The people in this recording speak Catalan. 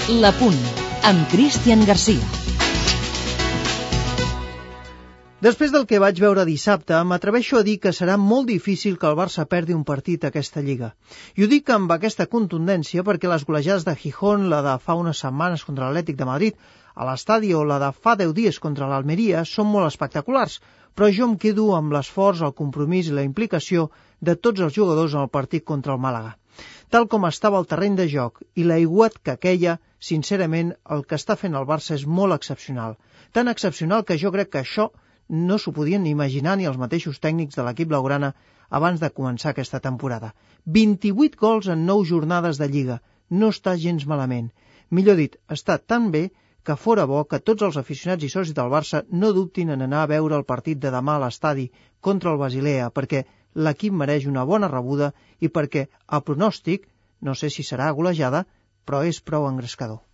La Punt, amb Cristian Garcia. Després del que vaig veure dissabte, m'atreveixo a dir que serà molt difícil que el Barça perdi un partit a aquesta Lliga. I ho dic amb aquesta contundència perquè les golejades de Gijón, la de fa unes setmanes contra l'Atlètic de Madrid, a l'estadi o la de fa 10 dies contra l'Almeria són molt espectaculars, però jo em quedo amb l'esforç, el compromís i la implicació de tots els jugadors en el partit contra el Màlaga. Tal com estava el terreny de joc i l'aiguat que queia, sincerament, el que està fent el Barça és molt excepcional. Tan excepcional que jo crec que això no s'ho podien ni imaginar ni els mateixos tècnics de l'equip blaugrana abans de començar aquesta temporada. 28 gols en 9 jornades de Lliga. No està gens malament. Millor dit, està tan bé que fora bo que tots els aficionats i socis del Barça no dubtin en anar a veure el partit de demà a l'estadi contra el Basilea, perquè l'equip mereix una bona rebuda i perquè el pronòstic, no sé si serà golejada, però és prou engrescador.